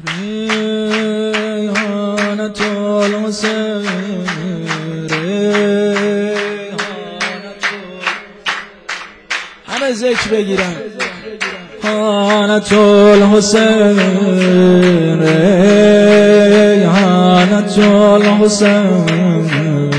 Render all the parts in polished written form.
ریحانة الحسین همه ذکر بگیرن ریحانة الحسین ریحانة الحسین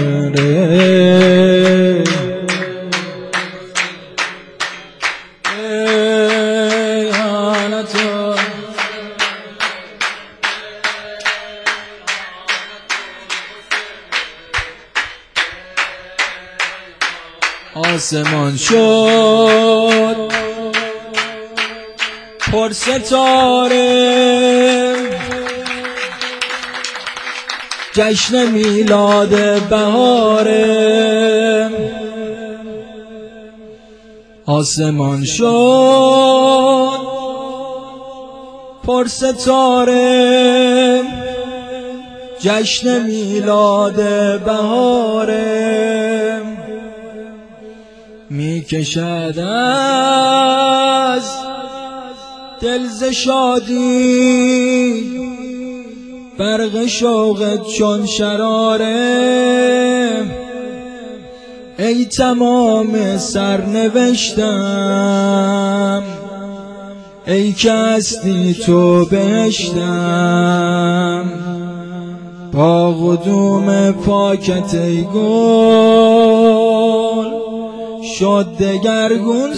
آسمان شد پر ستاره جشن میلاد بهاره آسمان شد پر ستاره جشن میلاد بهاره میکشد از دل ز شادی برق شوقت چون شراره ای تمام سرنوشتم ای که هستی تو بهشتم با قدوم پاکت ای گل شد دگرگون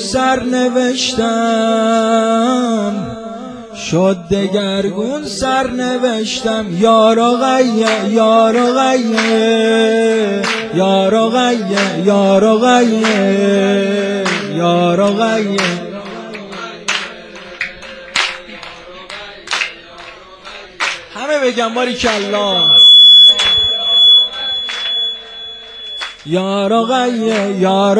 سرنوشتم شد دگرگون سرنوشتم یار آقایه یار آقایه یار آقایه یار آقایه یار آقایه همه بگم باریکالله یار آقایه یار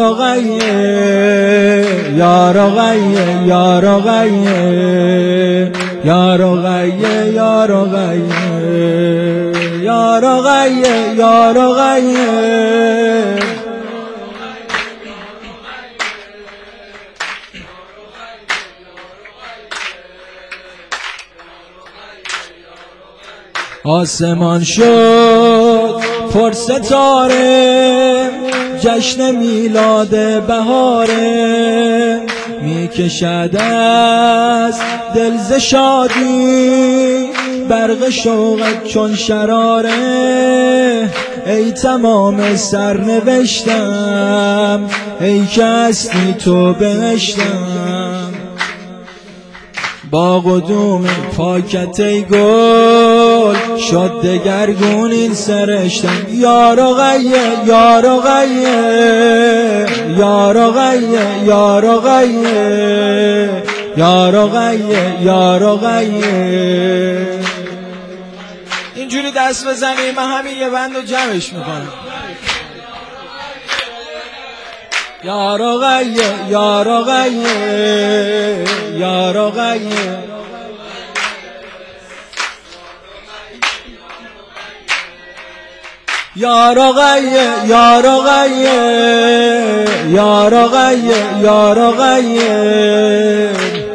آقایه یار آقایه یار آقایه یار آقایه یار آقایه یار آقایه یار آقایه آسمان شد پر ستاره جشن میلاد بهاره میکشد از دل ز شادی برق شوقت چون شراره ای تمام سرنوشتم ای که هستی تو بهشتم با قدوم پاکت ای گل شد دگرگون این سرشتم یار آقایه یار آقایه یار آقایه یار آقایه یار آقایه یار آقایه اینجوری دست بزنی من همین یه بند رو جمعش میکنم یار آقایه یار آقایه یار آقایه یار آقایه یار آقایه یار آقایه یار آقایه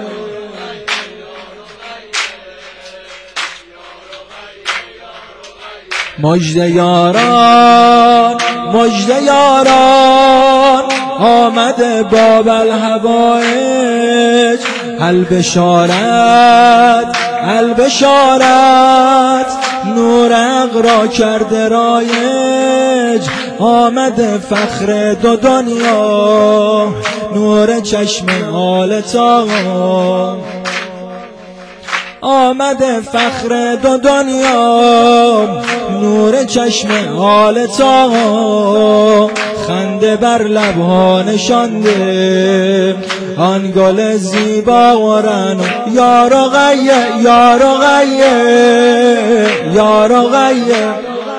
مژده یاران مژده یاران آمده باب الحوائج البشارت البشارت نور اقرا کرده رایج آمده فخر دو دنیا نور چشم حالت آقا آمده فخر دو دنیا نور چشم حالت آقا خنده بر لبها نشانده آن گل زیبا و رنو یار آقایه یار آقایه یار آقایه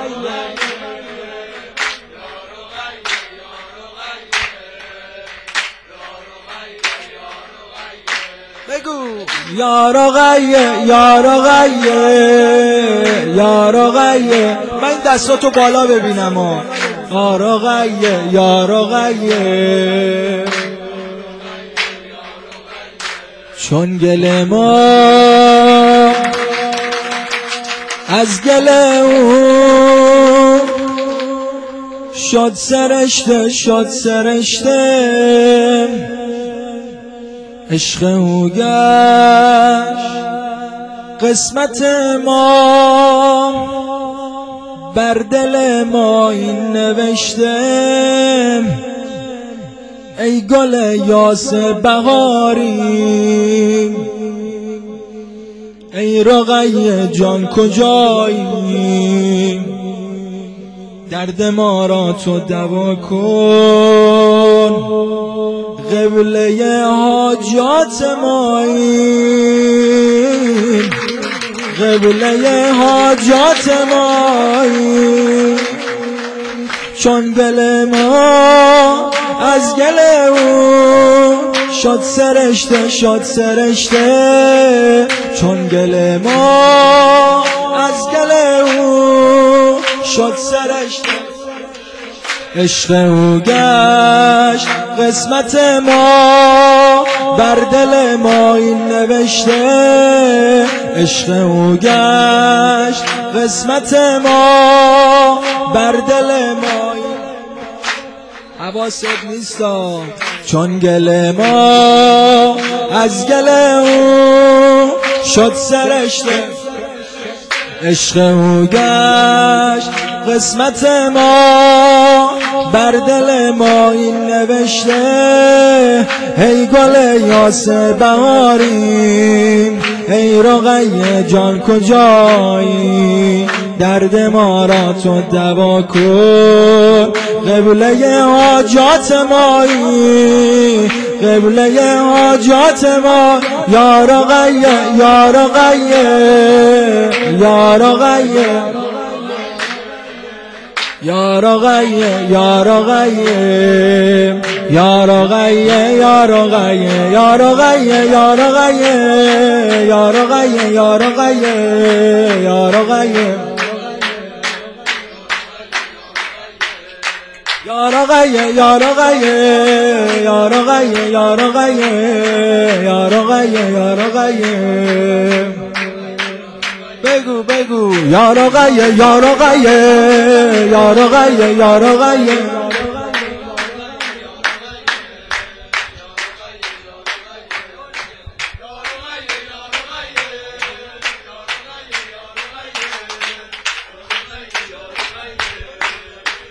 بگو یار آقایه یار آقایه یار آقایه من این دستاتو بالا ببینم یار آقایه یار آقایه چون گل ما از گله شد سرشته شد سرشته عشق او گشت قسمت ما بر دل ما این نوشته ای گل یاس بهاری ای رقیه جان کجایی درد ما را تو دوا کن قبله حاجات مایی قبله حاجات مایی چون گل ما از گل او شد سرشته شد سرشته چون گل ما از گل او شد سرشته عشق او گشت قسمت ما بر دل ما این نوشته عشق او گشت قسمت ما بر دل ما حواست نیستا چون گل ما از گل او شد سرشته عشق او گشت قسمت ما بر دل ما این نوشته ای گل یاس بهاری ای رقیه جان کجایی درد ما را تو دوا کن قبله حاجات مایی قبله حاجات ما یا رقیه یا رقیه یا رقیه یا رقیه یا رقیه یا رقیه یا رقیه یا رقیه یا رقیه یا رقیه یا رقیه یا رقیه یا رقیه یا رقیه یا رقیه یا رقیه یا رقیه یا رقیه بگو بگو یا رقیه یا رقیه یا رقیه یا رقیه